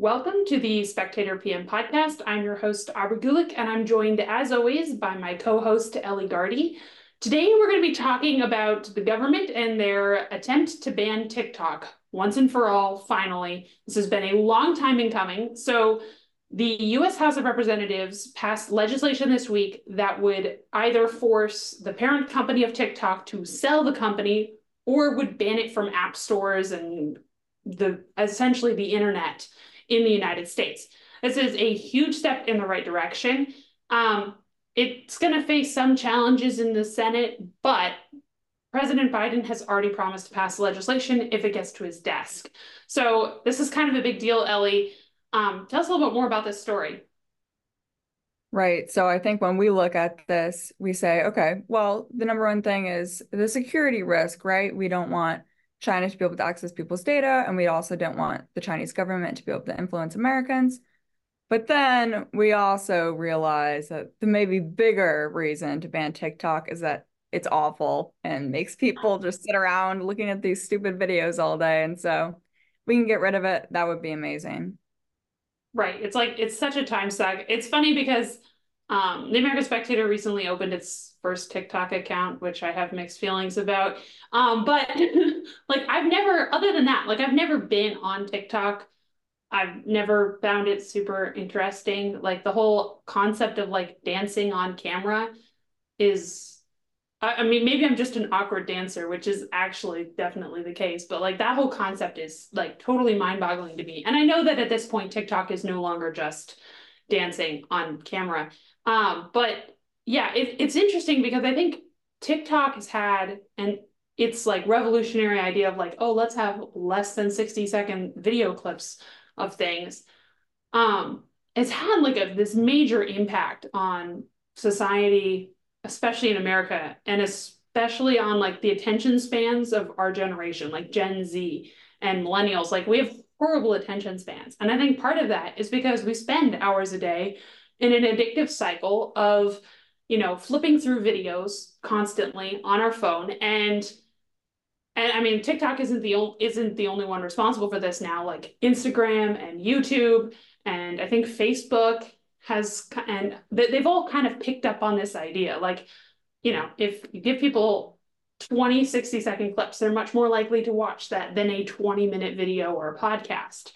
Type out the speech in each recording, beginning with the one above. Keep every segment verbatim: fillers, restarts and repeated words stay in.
Welcome to the Spectator P M podcast. I'm your host, Aubrey Gulick, and I'm joined, as always, by my co-host, Ellie Gardy. Today, we're going to be talking about the government and their attempt to ban TikTok once and for all, finally. This has been a long time in coming. So the U S House of Representatives passed legislation this week that would either force the parent company of TikTok to sell the company or would ban it from app stores and the essentially the internet in the United States. This is a huge step in the right direction. Um, it's going to face some challenges in the Senate, but President Biden has already promised to pass legislation if it gets to his desk. So this is kind of a big deal, Ellie. Um, tell us a little bit more about this story. Right. So I think when we look at this, we say, okay, well, the number one thing is the security risk, right? We don't want China to be able to access people's data, and we also don't want the Chinese government to be able to influence Americans. But then we also realize that the maybe bigger reason to ban TikTok is that it's awful and makes people just sit around looking at these stupid videos all day. And so we can get rid of it. That would be amazing. Right. It's like, it's such a time suck. It's funny because um, the American Spectator recently opened its first TikTok account, which I have mixed feelings about. Um, but like, I've never, other than that, like, I've never been on TikTok. I've never found it super interesting. Like, the whole concept of like dancing on camera is, I, I mean, maybe I'm just an awkward dancer, which is actually definitely the case, but like that whole concept is like totally mind-boggling to me. And I know that at this point, TikTok is no longer just dancing on camera. Um, but yeah, it, it's interesting because I think TikTok has had, and it's like revolutionary idea of like, oh, let's have less than sixty second video clips of things. Um, it's had like a this major impact on society, especially in America, and especially on like the attention spans of our generation, like Gen Z and millennials. Like, we have horrible attention spans. And I think part of that is because we spend hours a day in an addictive cycle of, you know, flipping through videos constantly on our phone. And and I mean, TikTok isn't the only isn't the only one responsible for this now. Like Instagram and YouTube, and I think Facebook has, and they've all kind of picked up on this idea. Like, you know, if you give people twenty, sixty second clips, they're much more likely to watch that than a twenty minute video or a podcast.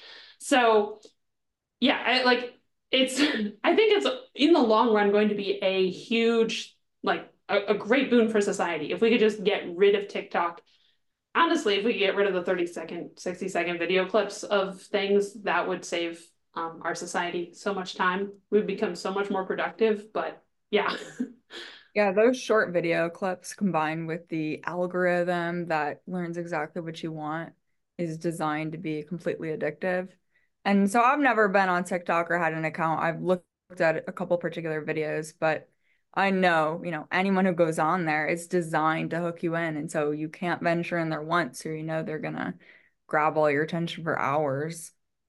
So yeah, I, like it's, I think it's in the long run going to be a huge, like a, a great boon for society if we could just get rid of TikTok. Honestly, if we could get rid of the thirty second, sixty second video clips of things, that would save um, our society so much time. We'd become so much more productive. But yeah. Yeah, those short video clips combined with the algorithm that learns exactly what you want is designed to be completely addictive. And so I've never been on TikTok or had an account. I've looked at a couple particular videos, but I know, you know, anyone who goes on there, it's designed to hook you in. And so you can't venture in there once or you know they're gonna grab all your attention for hours.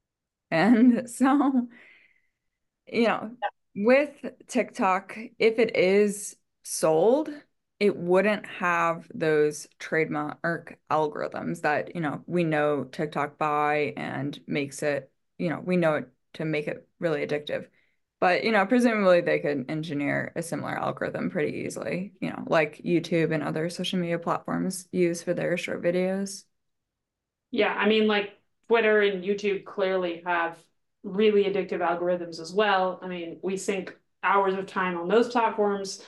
And so, you know, with TikTok, if it is sold, it wouldn't have those trademark algorithms that, you know, we know TikTok by and makes it, you know, we know it to make it really addictive. But, you know, presumably they could engineer a similar algorithm pretty easily, you know, like YouTube and other social media platforms use for their short videos. Yeah, I mean, like Twitter and YouTube clearly have really addictive algorithms as well. I mean, we sink hours of time on those platforms.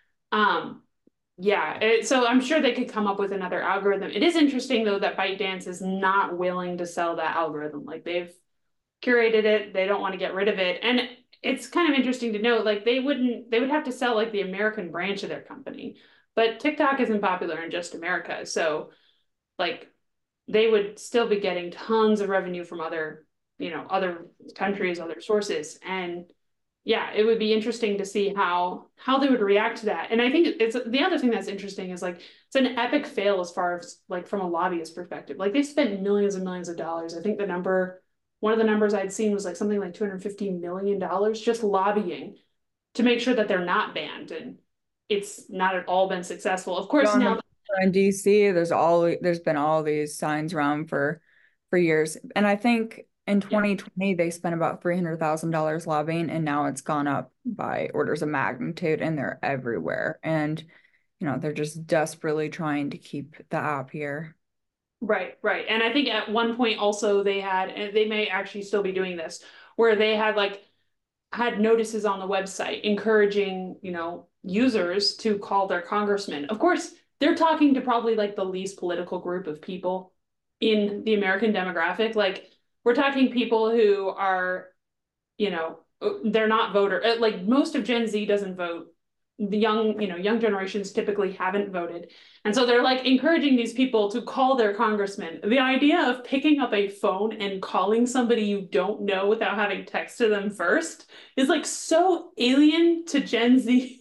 Um, yeah, it, so I'm sure they could come up with another algorithm. It is interesting though that ByteDance is not willing to sell that algorithm. Like, they've curated it, they don't want to get rid of it. And it's kind of interesting to note, like, they wouldn't, they would have to sell like the American branch of their company. But TikTok isn't popular in just America. So like they would still be getting tons of revenue from other, you know, other countries, other sources. And yeah, it would be interesting to see how how they would react to that. And I think it's the other thing that's interesting is like it's an epic fail as far as like from a lobbyist perspective. Like, they spent millions and millions of dollars. I think the number, one of the numbers I'd seen was like something like two hundred fifty million dollars just lobbying to make sure that they're not banned. And it's not at all been successful. Of course, now. In D C, there's all there's been all these signs around for for years. And I think In Yeah. twenty twenty, they spent about three hundred thousand dollars lobbying, and now it's gone up by orders of magnitude, and they're everywhere. And, you know, they're just desperately trying to keep the app here. Right, right. And I think at one point also they had, and they may actually still be doing this, where they had like had notices on the website encouraging, you know, users to call their congressman. Of course, they're talking to probably like the least political group of people in the American demographic. Like we're talking people who are, you know, they're not voter. Like most of Gen Z doesn't vote. The young, you know, young generations typically haven't voted. And so they're like encouraging these people to call their congressman. The idea of picking up a phone and calling somebody you don't know without having texted them first is like so alien to Gen Z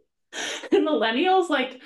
and millennials. Like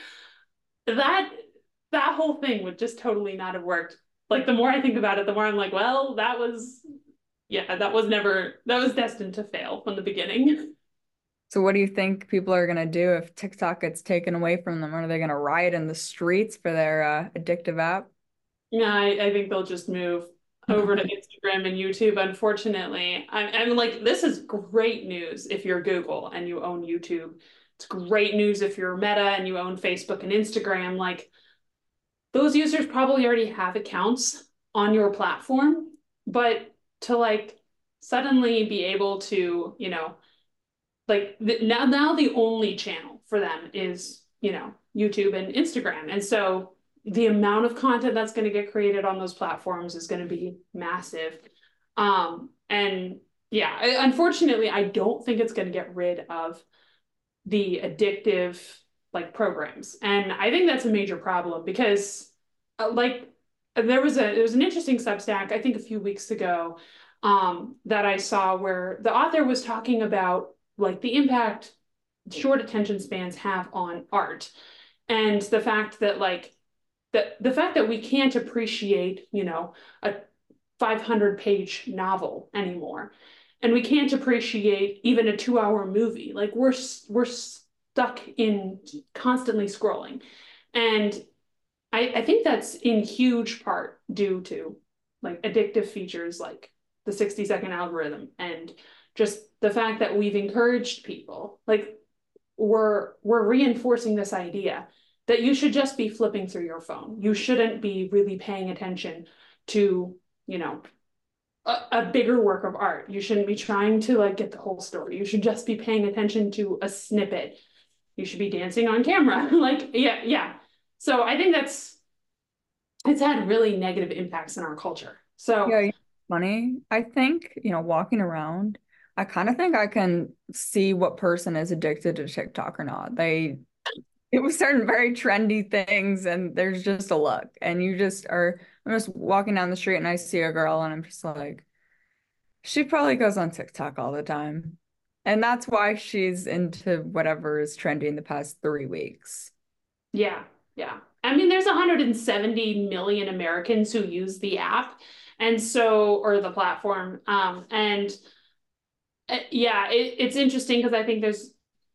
that, that whole thing would just totally not have worked. Like the more I think about it, the more I'm like, well, that was, yeah, that was never, that was destined to fail from the beginning. So what do you think people are going to do if TikTok gets taken away from them? Are they going to riot in the streets for their uh, addictive app? Yeah, I, I think they'll just move over to Instagram and YouTube. Unfortunately, I'm, I'm like, this is great news if you're Google and you own YouTube. It's great news if you're Meta and you own Facebook and Instagram. Like, those users probably already have accounts on your platform, but to like suddenly be able to, you know, like the, now now the only channel for them is, you know, YouTube and Instagram. And so the amount of content that's going to get created on those platforms is going to be massive. Um, and yeah, unfortunately, I don't think it's going to get rid of the addictive like programs. And I think that's a major problem because uh, like there was a there was an interesting Substack, I think a few weeks ago, um, that I saw where the author was talking about like the impact short attention spans have on art and the fact that like the the fact that we can't appreciate, you know, a five hundred page novel anymore. And we can't appreciate even a two hour movie. Like we're we're stuck in constantly scrolling. And I, I think that's in huge part due to like addictive features like the sixty second algorithm and just the fact that we've encouraged people like we're we're reinforcing this idea that you should just be flipping through your phone. You shouldn't be really paying attention to, you know, a, a bigger work of art. You shouldn't be trying to like get the whole story. You should just be paying attention to a snippet. You should be dancing on camera. Like, yeah, yeah. So I think that's it's had really negative impacts in our culture. So Yeah, funny. I think, you know, walking around, I kind of think I can see what person is addicted to TikTok or not. They it was certain very trendy things and there's just a look. And you just are I'm just walking down the street and I see a girl and I'm just like, she probably goes on TikTok all the time. And that's why she's into whatever is trending the past three weeks. yeah, yeah. I mean, there's one hundred seventy million Americans who use the app, and so or the platform. Um, and uh, yeah, it, it's interesting because I think there's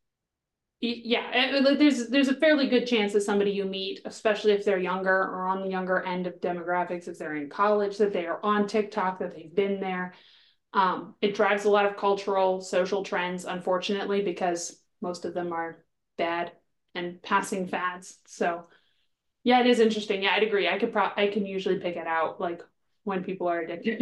yeah, it, like, there's there's a fairly good chance that somebody you meet, especially if they're younger or on the younger end of demographics, if they're in college, that they are on TikTok, that they've been there. Um, it drives a lot of cultural, social trends, unfortunately, because most of them are bad and passing fads. So yeah, it is interesting. Yeah, I'd agree. I could pro I can usually pick it out like when people are addicted.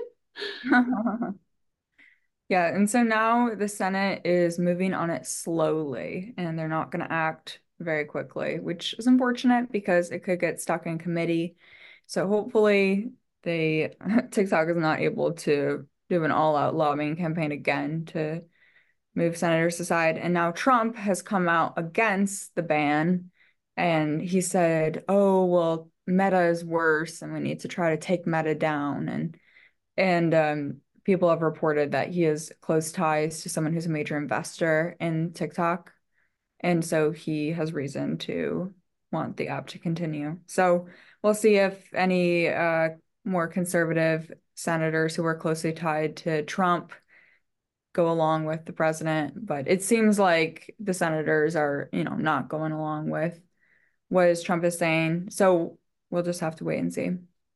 Yeah, and so now the Senate is moving on it slowly, and they're not going to act very quickly, which is unfortunate because it could get stuck in committee. So hopefully they TikTok is not able to do an all-out lobbying campaign again to move senators aside. And now Trump has come out against the ban, and he said, "Oh, well, Meta is worse, and we need to try to take Meta down." And and um, people have reported that he has close ties to someone who's a major investor in TikTok. And so he has reason to want the app to continue. So we'll see if any uh, more conservative senators who are closely tied to Trump go along with the president. But it seems like the senators are, you know, not going along with what Trump is saying. So we'll just have to wait and see.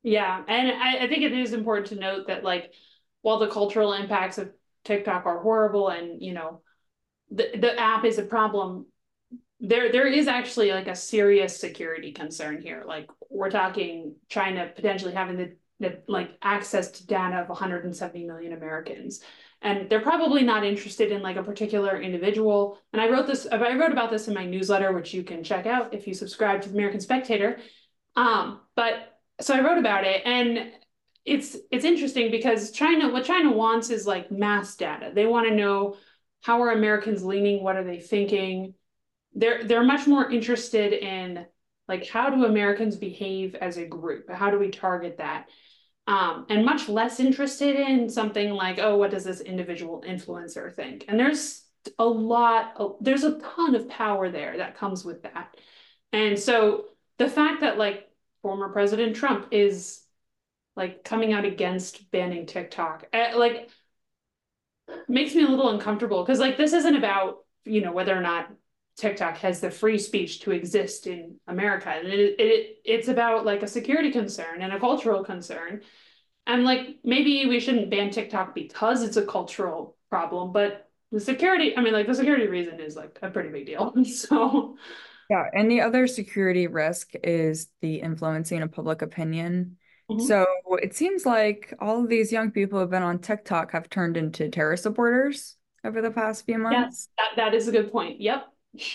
Yeah, and I, I think it is important to note that like while the cultural impacts of TikTok are horrible and you know the the app is a problem, there there is actually like a serious security concern here. Like we're talking China potentially having the, the like access to data of one hundred seventy million Americans. And they're probably not interested in like a particular individual. And I wrote this, I wrote about this in my newsletter, which you can check out if you subscribe to the American Spectator. Um, but so I wrote about it, and it's it's interesting because China, what China wants is like mass data. They want to know how are Americans leaning, what are they thinking. They're they're much more interested in like how do Americans behave as a group? How do we target that? Um, and much less interested in something like, oh, what does this individual influencer think? And there's a lot, there's a ton of power there that comes with that. And so the fact that like former President Trump is like coming out against banning TikTok, eh, like makes me a little uncomfortable because like this isn't about, you know, whether or not TikTok has the free speech to exist in America. And it, it it's about like a security concern and a cultural concern. And like maybe we shouldn't ban TikTok because it's a cultural problem, but the security, I mean, like the security reason is like a pretty big deal. So Yeah, and the other security risk is the influencing of public opinion. mhm. So it seems like all of these young people who have been on TikTok have turned into terror supporters over the past few months. Yes, that, that is a good point. Yep.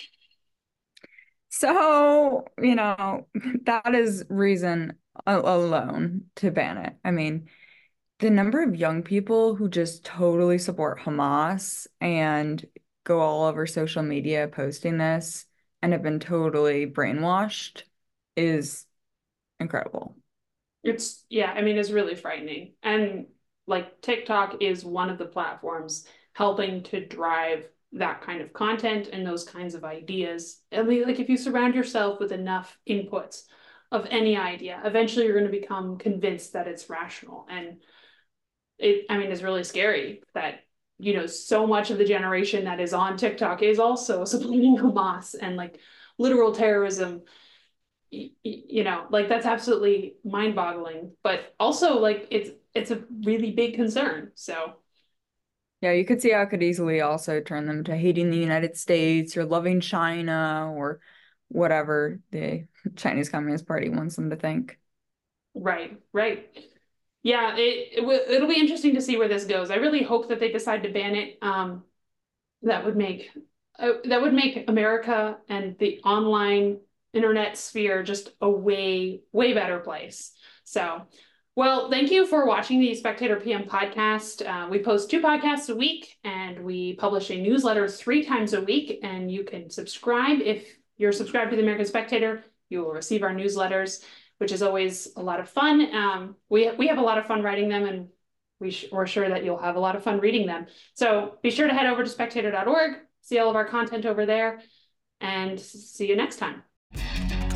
So, you know, that is reason alone to ban it. I mean, the number of young people who just totally support Hamas and go all over social media posting this and have been totally brainwashed is incredible. It's, yeah, I mean, it's really frightening. And like TikTok is one of the platforms helping to drive that kind of content and those kinds of ideas. I mean, like if you surround yourself with enough inputs of any idea, eventually you're going to become convinced that it's rational. And it, I mean, it's really scary that, you know, so much of the generation that is on TikTok is also supporting Hamas and like literal terrorism. You know, like that's absolutely mind-boggling, but also like it's it's a really big concern. So Yeah, you could see how it could easily also turn them to hating the United States or loving China or whatever the Chinese Communist Party wants them to think. right, right. Yeah, it, it it'll be interesting to see where this goes. I really hope that they decide to ban it. Um, that would make uh, that would make America and the online internet sphere just a way, way better place. So, well, thank you for watching the Spectator P M podcast. Uh, we post two podcasts a week and we publish a newsletter three times a week. And you can subscribe. If you're subscribed to the American Spectator, you will receive our newsletters, which is always a lot of fun. Um, we, we have a lot of fun writing them, and we we're sure that you'll have a lot of fun reading them. So be sure to head over to spectator dot org, see all of our content over there, and see you next time.